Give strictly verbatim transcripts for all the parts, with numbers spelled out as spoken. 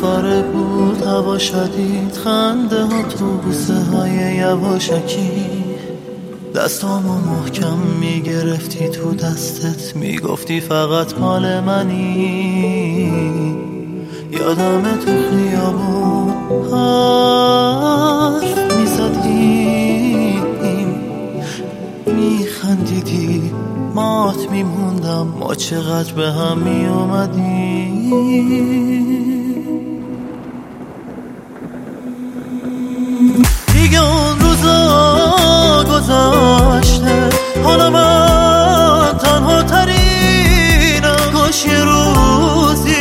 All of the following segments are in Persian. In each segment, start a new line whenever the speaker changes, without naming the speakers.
ستاره بود، هوا شدید، خنده ها تو بوسه های یواشکی. دستامو محکم میگرفتی تو دستت، میگفتی فقط مال منی. یادم تو خیابون حرف میزدیم، میخندیدی، مات میموندم ما چقدر به هم میومدیم. دیگه اون روزا گذشته، حالا من تنها ترینم. کاش یه روزی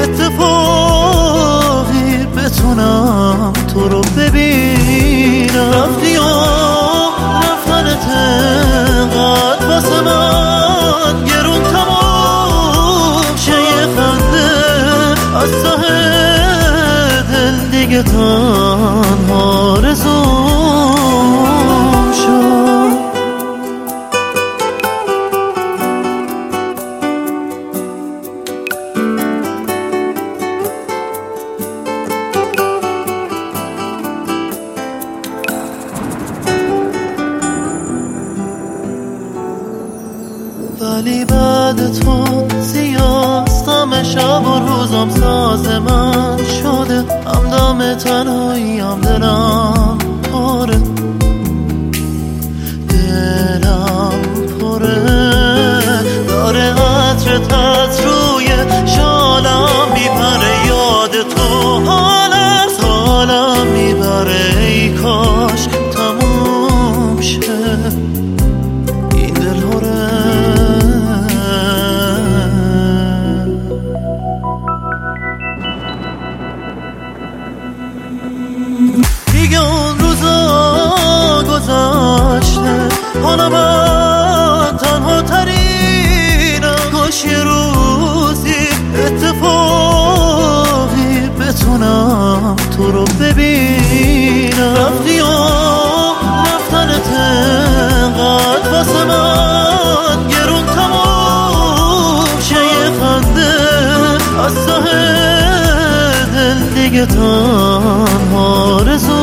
اتفاقی بتونم تو رو ببینم. رفتی و رفتنت انقدر واسه من گرون تمام شه، یه خنده از ته دل دیگه تنها رزوم شد. ولی بعد تو سیاستم، شب و روزم ساز من شده. همدم تنهایی هم دلم پره، دلم پره. داره عطرت از روی شالم میپره، یاد تو حال از حالم میبره. ای کاش تموم شه این دل هره. دیگه اون روزا گذشته، حالا من تنها ترینم. کاش یه روزی اتفاقی بتونم تو رو ببینم. رفتی و رفتنت انقدر واسه من گرون تمام شه، یه خنده از ته دل دیگه تنها رزوم